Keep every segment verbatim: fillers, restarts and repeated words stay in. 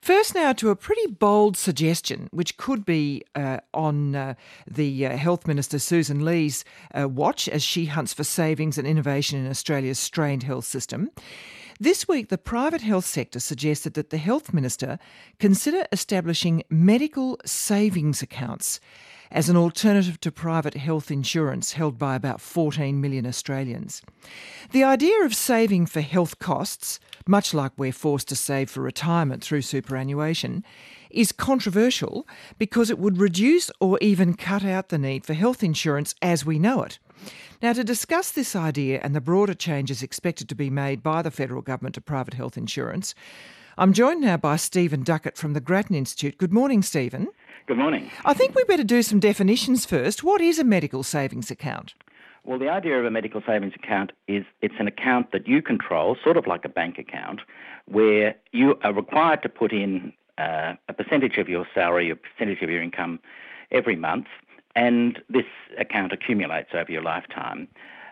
First now to a pretty bold suggestion, which could be uh, on uh, the uh, Health Minister Susan Lee's uh, watch as she hunts for savings and innovation in Australia's strained health system. This week, the private health sector suggested that the Health Minister consider establishing medical savings accounts as an alternative to private health insurance held by about fourteen million Australians. The idea of saving for health costs, much like we're forced to save for retirement through superannuation, is controversial because it would reduce or even cut out the need for health insurance as we know it. Now, to discuss this idea and the broader changes expected to be made by the federal government to private health insurance, I'm joined now by Stephen Duckett from the Grattan Institute. Good morning, Stephen. Good morning. I think we better do some definitions first. What is a medical savings account? Well, the idea of a medical savings account is it's an account that you control, sort of like a bank account, where you are required to put in uh, a percentage of your salary, a percentage of your income every month, and this account accumulates over your lifetime.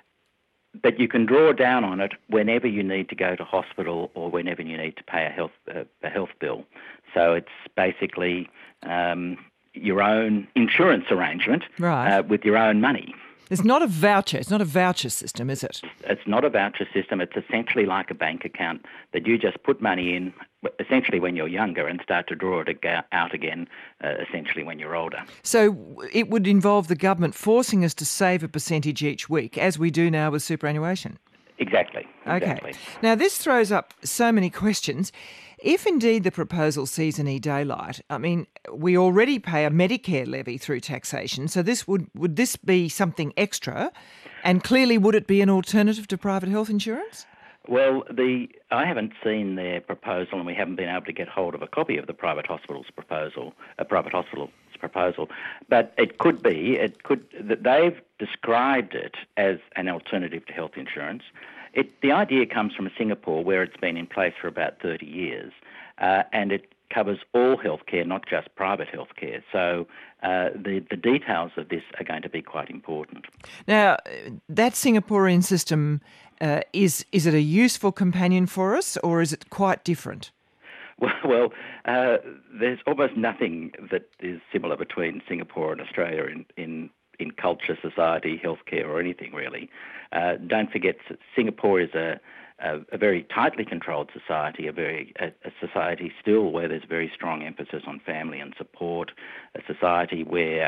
But you can draw down on it whenever you need to go to hospital or whenever you need to pay a health uh, a health bill. So it's basically um, your own insurance arrangement Right. uh, with your own money. It's not a voucher. It's not a voucher system, is it? It's not a voucher system. It's essentially like a bank account that you just put money in essentially when you're younger and start to draw it out again uh, essentially when you're older. So it would involve the government forcing us to save a percentage each week, as we do now with superannuation. Exactly. exactly. Okay. Now, this throws up so many questions. If indeed the proposal sees any daylight, I mean, we already pay a Medicare levy through taxation, so this would would this be something extra? And clearly, would it be an alternative to private health insurance? Well, the I haven't seen their proposal, and we haven't been able to get hold of a copy of the private hospital's proposal, a private hospital's proposal. But it could be, it could that they've described it as an alternative to health insurance. It, the idea comes from Singapore, where it's been in place for about thirty years, uh, and it covers all healthcare, not just private healthcare. So uh, the, the details of this are going to be quite important. Now, that Singaporean system, uh, is is it a useful companion for us, or is it quite different? Well, well uh, there's almost nothing that is similar between Singapore and Australia in, in in culture, society, healthcare, or anything really. Uh, don't forget, Singapore is a, a, a very tightly controlled society, a very a, a society still where there's very strong emphasis on family and support, a society where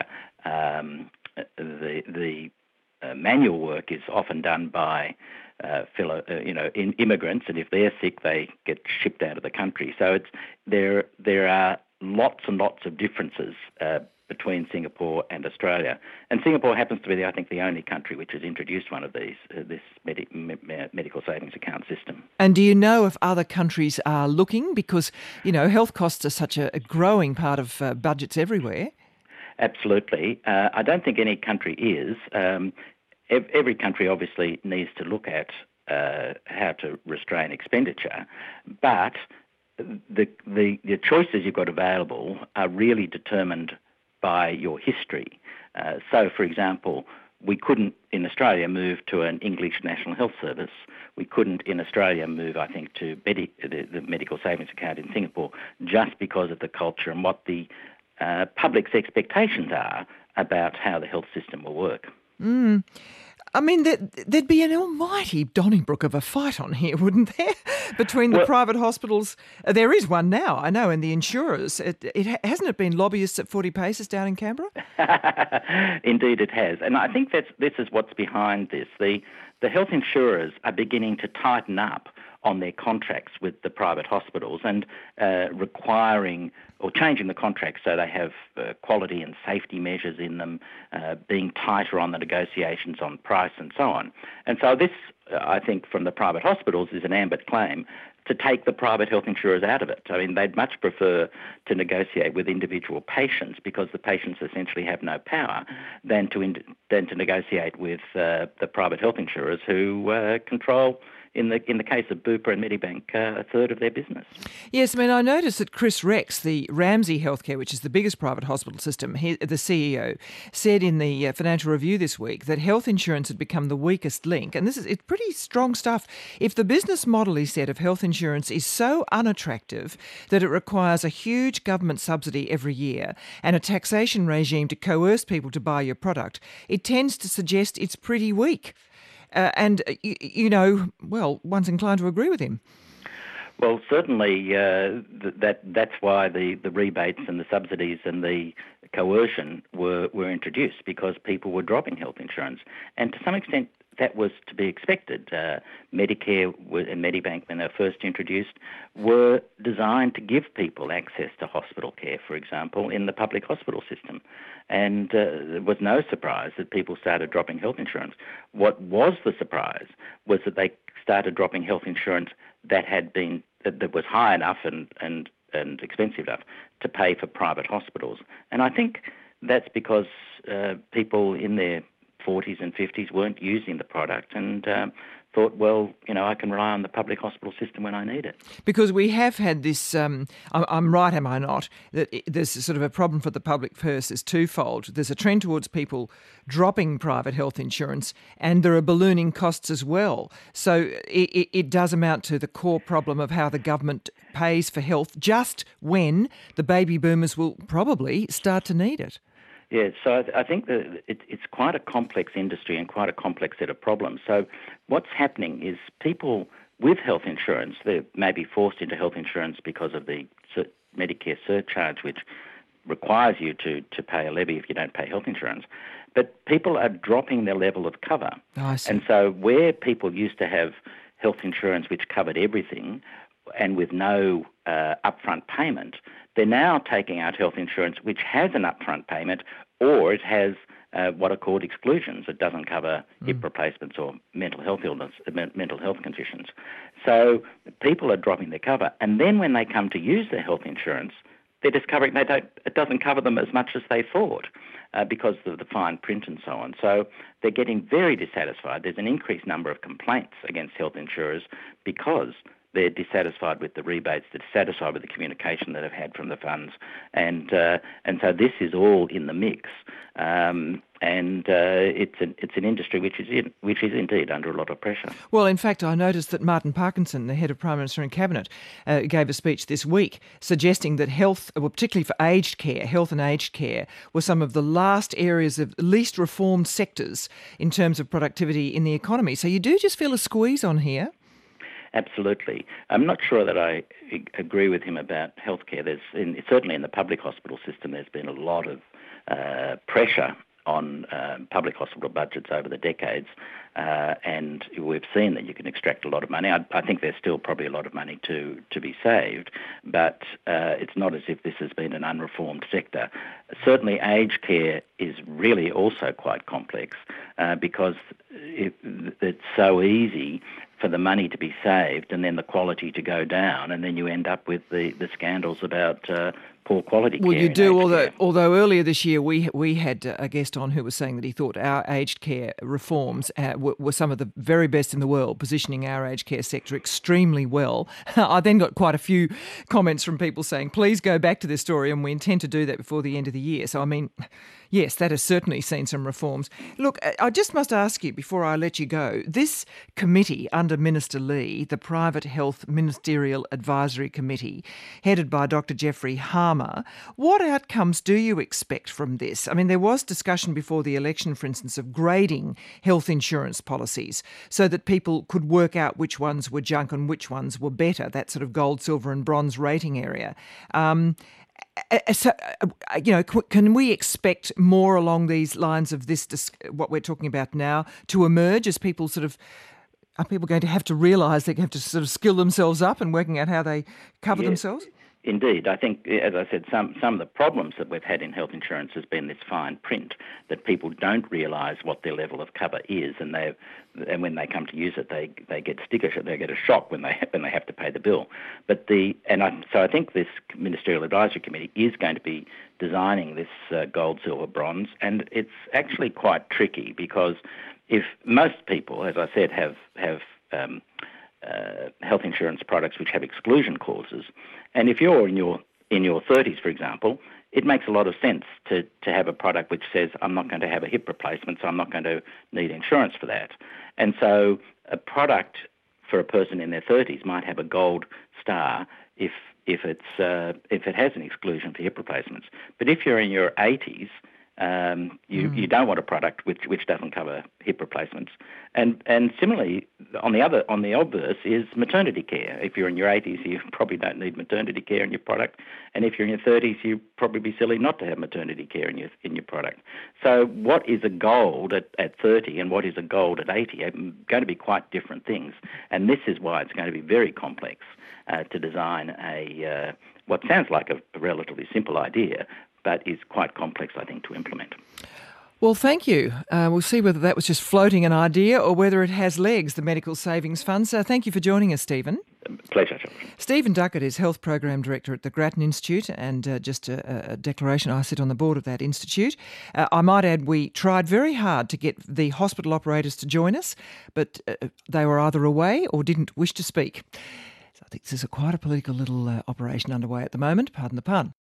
um, the the uh, manual work is often done by uh, fellow, uh, you know, in, immigrants, and if they're sick, they get shipped out of the country. So it's there there are lots and lots of differences Uh, between Singapore and Australia. And Singapore happens to be, I think, the only country which has introduced one of these, uh, this medi- me- medical savings account system. And do you know if other countries are looking? Because, you know, health costs are such a, a growing part of uh, budgets everywhere. Absolutely. Uh, I don't think any country is. Um, ev- every country obviously needs to look at uh, how to restrain expenditure, but the, the, the choices you've got available are really determined by your history. Uh, so, for example, we couldn't in Australia move to an English National Health Service. We couldn't in Australia move, I think, to Medi- the, the medical savings account in Singapore just because of the culture and what the uh, public's expectations are about how the health system will work. Mm. I mean, there, there'd be an almighty Donnybrook of a fight on here, wouldn't there, between the well, private hospitals? Uh, there is one now, I know, and the insurers. It, it hasn't it been lobbyists at forty paces down in Canberra? Indeed, it has, and I think that's this is what's behind this. The the health insurers are beginning to tighten up on their contracts with the private hospitals and uh, requiring or changing the contracts so they have uh, quality and safety measures in them, uh, being tighter on the negotiations on price and so on. And so this, uh, I think, from the private hospitals is an ambit claim to take the private health insurers out of it. I mean, they'd much prefer to negotiate with individual patients because the patients essentially have no power than to in, than to negotiate with uh, the private health insurers who uh, control in the in the case of Bupa and Medibank, uh, a third of their business. Yes, I mean, I noticed that Chris Rex, the Ramsay Healthcare, which is the biggest private hospital system, he, the C E O, said in the uh, Financial Review this week that health insurance had become the weakest link. And this is it's pretty strong stuff. If the business model, he said, of health insurance is so unattractive that it requires a huge government subsidy every year and a taxation regime to coerce people to buy your product, it tends to suggest it's pretty weak. Uh, and, uh, you, you know, well, one's inclined to agree with him. Well, certainly uh, th- that that's why the, the rebates and the subsidies and the coercion were, were introduced, because people were dropping health insurance. And to some extent, that was to be expected. Uh, Medicare and Medibank, when they were first introduced, were designed to give people access to hospital care, for example, in the public hospital system. And uh, there was no surprise that people started dropping health insurance. What was the surprise was that they started dropping health insurance that had been that, that was high enough and, and, and expensive enough to pay for private hospitals. And I think that's because uh, people in their forties and fifties weren't using the product and um, thought, well, you know, I can rely on the public hospital system when I need it. Because we have had this, um, I'm, I'm right, am I not, that it, there's sort of a problem for the public purse is twofold. There's a trend towards people dropping private health insurance, and there are ballooning costs as well. So it, it, it does amount to the core problem of how the government pays for health just when the baby boomers will probably start to need it. Yeah, so I think that it, it's quite a complex industry and quite a complex set of problems. So what's happening is people with health insurance, they may be forced into health insurance because of the Medicare surcharge, which requires you to, to pay a levy if you don't pay health insurance. But people are dropping their level of cover. Oh, I see. And so where people used to have health insurance which covered everything and with no uh, upfront payment, they're now taking out health insurance which has an upfront payment, or it has uh, what are called exclusions. It doesn't cover mm. hip replacements or mental health illness, mental health conditions. So people are dropping their cover, and then when they come to use their health insurance, they're discovering they don't, it doesn't cover them as much as they thought uh, because of the fine print and so on. So they're getting very dissatisfied. There's an increased number of complaints against health insurers because they're dissatisfied with the rebates, they're dissatisfied with the communication that they've had from the funds, and uh, and so this is all in the mix, um, and uh, it's an it's an industry which is in, which is indeed under a lot of pressure. Well, in fact, I noticed that Martin Parkinson, the head of Prime Minister and Cabinet, uh, gave a speech this week suggesting that health, well, particularly for aged care, health and aged care, were some of the last areas of least reformed sectors in terms of productivity in the economy. So you do just feel a squeeze on here. Absolutely. I'm not sure that I agree with him about healthcare. There's in, certainly in the public hospital system, there's been a lot of uh, pressure on uh, public hospital budgets over the decades, uh, and we've seen that you can extract a lot of money. I, I think there's still probably a lot of money to, to be saved, but uh, it's not as if this has been an unreformed sector. Certainly aged care is really also quite complex uh, because it, it's so easy for the money to be saved and then the quality to go down, and then you end up with the, the scandals about uh, poor quality care. Well, you do, although, care. although earlier this year we we had a guest on who was saying that he thought our aged care reforms uh, were, were some of the very best in the world, positioning our aged care sector extremely well. I then got quite a few comments from people saying, please go back to this story, and we intend to do that before the end of the year. So, I mean, yes, that has certainly seen some reforms. Look, I just must ask you before I let you go, this committee under Minister Lee, the Private Health Ministerial Advisory Committee, headed by Doctor Jeffrey Harmer, what outcomes do you expect from this? I mean, there was discussion before the election, for instance, of grading health insurance policies so that people could work out which ones were junk and which ones were better, that sort of gold, silver and bronze rating area. Um, So, you know, can we expect more along these lines of this, what we're talking about now, to emerge as people sort of, are people going to have to realise they have to sort of skill themselves up and working out how they cover yes, themselves? Indeed. I think, as I said, some, some of the problems that we've had in health insurance has been this fine print, that people don't realise what their level of cover is, and they and when they come to use it, they they get sticker shock, they get a shock when they when they have to pay the bill. But the and I, so I think this Ministerial Advisory Committee is going to be designing this uh, gold, silver, bronze, and it's actually quite tricky because if most people, as I said, have have um, uh, health insurance products which have exclusion clauses. And if you're in your in your thirties, for example, it makes a lot of sense to, to have a product which says, I'm not going to have a hip replacement, so I'm not going to need insurance for that. And so a product for a person in their thirties might have a gold star if if it's uh, if it has an exclusion for hip replacements. But if you're in your eighties, um, you, mm. you don't want a product which which doesn't cover hip replacements. And and similarly, on the other on the obverse is maternity care. If you're in your eighties, you probably don't need maternity care in your product, and if you're in your thirties, you'd probably be silly not to have maternity care in your in your product. So, what is a gold at, at thirty and what is a gold at eighty are going to be quite different things, and this is why it's going to be very complex uh, to design a uh, what sounds like a, a relatively simple idea, but is quite complex, I think, to implement. Well, thank you. Uh, we'll see whether that was just floating an idea or whether it has legs, the Medical Savings Fund. So thank you for joining us, Stephen. Pleasure, George. Stephen Duckett is Health Program Director at the Grattan Institute, and uh, just a, a declaration, I sit on the board of that institute. Uh, I might add we tried very hard to get the hospital operators to join us, but uh, they were either away or didn't wish to speak. So I think this is a quite a political little uh, operation underway at the moment, pardon the pun.